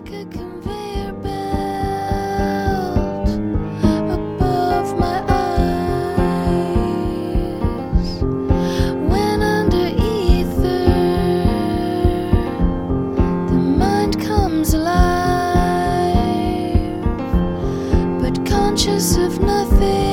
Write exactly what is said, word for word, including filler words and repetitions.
like a conveyor belt above my eyes. When under ether, the mind comes alive, but conscious of nothing.